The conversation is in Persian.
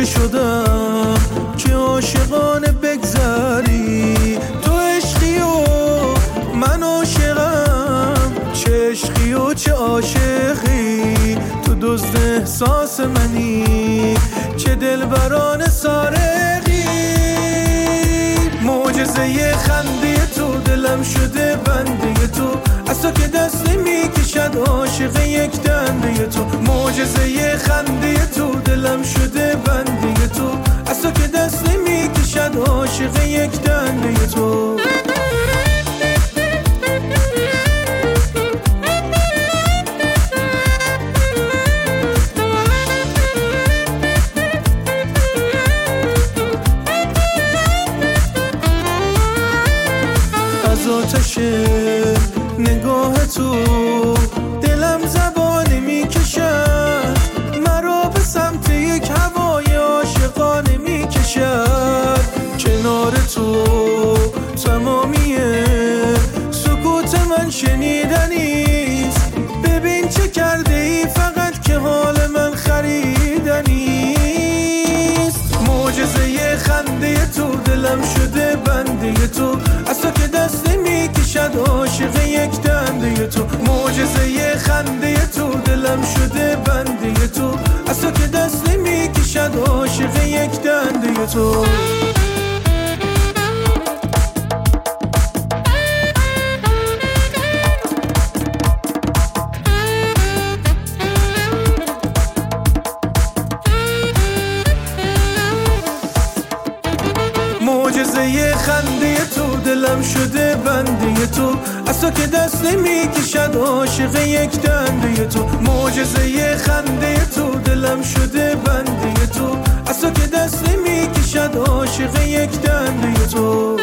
شدم که عاشقانه بگذری. تو عشقی و من عاشقم، چه عشقی و چه عاشقی. تو دزد احساس منی، چه دلبرانه سارقی. معجزه خنده تو دلم شده بنده تو، از تو که دست نمیکشد عاشق یک دنده تو. معجزه خنده تو دلم شده بنده تو، از تو که دست نمیکشد عاشق یک دنده تو. از آتش نگاه تو دلم زبانه میکشد، مرا به سمت یک هوای عاشقانه میکشد. کنار تو تمامی سکوت من شنیدنیست. ببین چه کرده ای فقط که حال من خریدنیست. معجزه خنده تو دلم شده بنده تو، از تو که دست نمیکشد عاشق یک دنده تو. معجزه خنده تو دلم شده بنده تو، از تو که دست نمیکشد عاشق یک دنده تو. معجزه خنده تو دلم شده بنده تو، از تو که دست نمیکشد عاشق یک دنده تو. معجزه خنده تو دلم شده بنده تو، از تو که دست نمیکشد عاشق یک دنده تو.